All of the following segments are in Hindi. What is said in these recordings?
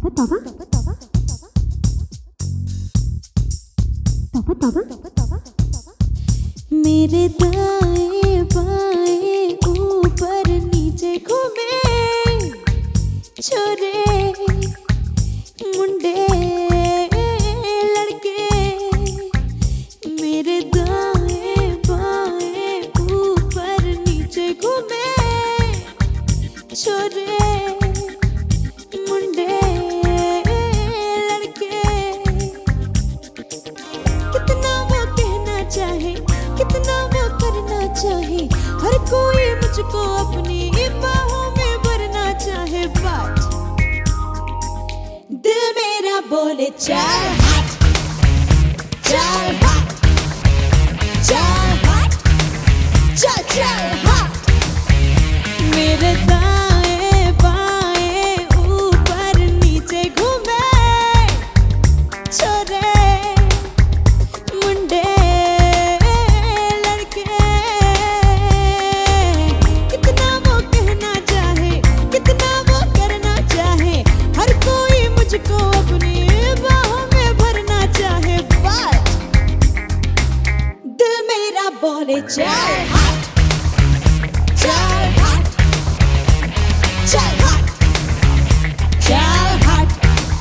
मेरे दाएं बाएं ऊपर नीचे घूमे छोरे मुंडे लड़के। मेरे दाएं बाएं ऊपर नीचे घूमे छोरे मुंडे लड़के। कितना वो कहना चाहे, कितना वो करना चाहे, हर कोई मुझको अपनी बाहों में भरना चाहे। बट दिल मेरा बोले चल हट, चल हट, चल हट, चल चल हट। मेरे दाएं बाएं ऊपर नीचे घूमे छोरे मुंडे लड़के। कितना वो कहना चाहे, कितना वो करना चाहे, हर कोई मुझको अपनी बाहों में भरना चाहे। बट दिल मेरा बोले चल हट, चल हट, चल हट, चल हट।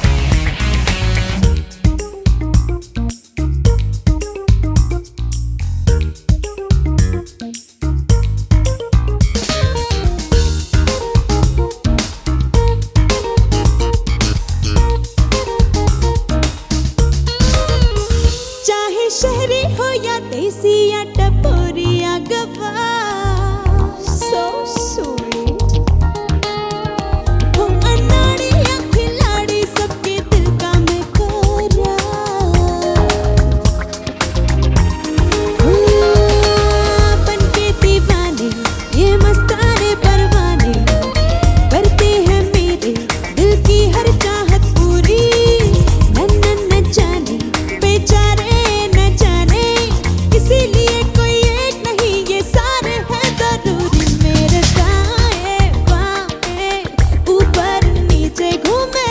चाहे शहरी हो या देसी या टपोरी या गवा, so sweet। हो अनाड़ी या खिलाड़ी, सबके दिल का मैं कोरा। बनके दीवाने ये मस्ताने परवाने, करते हैं मेरे दिल की हर चाहत पूरी। न जाने बेचारे न जाने, इसीलिए कोई एक नहीं, ये सारे हैं जरूरी। मेरे दाएं बाएं ऊपर नीचे घूमे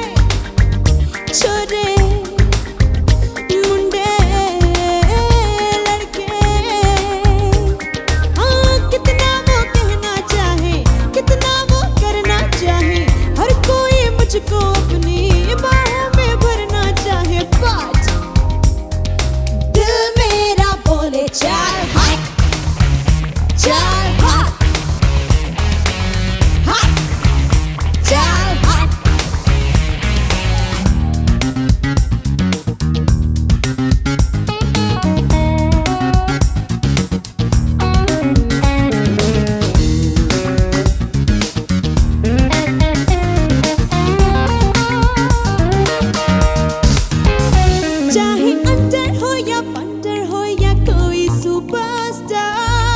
छोरे मुंडे लड़के। हाँ, कितना वो कहना चाहे, कितना वो करना चाहे, हर कोई मुझको अपनी बाहों में भरना चाहे। बट दिल मेरा बोले चल हट, चल हट, हट, चल हट। चाहे अंडर हो या बंडर हो या कोई सुपरस्टार,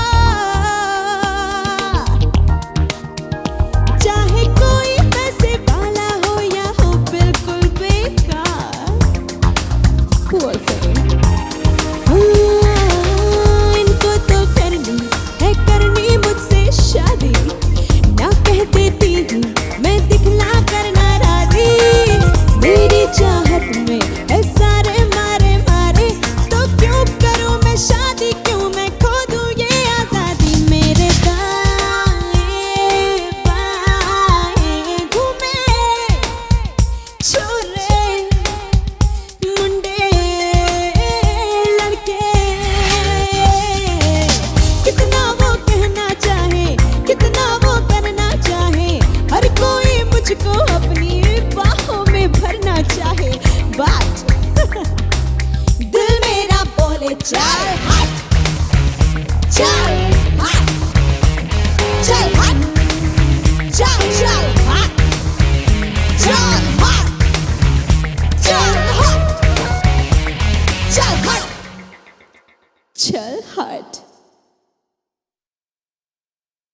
चाहे कोई पैसे वाला हो या हो बिल्कुल बेकार। इनको तो करनी मुझसे शादी, ना कह देती हूँ मैं दिखला कर नाराजी। मेरी चाहत में है सारे मारे मारे, तो क्यों करूँ मैं शादी, क्यों मैं खो दूँ ये आजादी। मेरे दाएं बाएं घूमे छोरे मुंडे लड़के। कितना वो कहना चाहे, कितना वो करना चाहे, हर कोई मुझको अपनी बाहों में भरना चाहे। बट दिल मेरा बोले चल हट, चल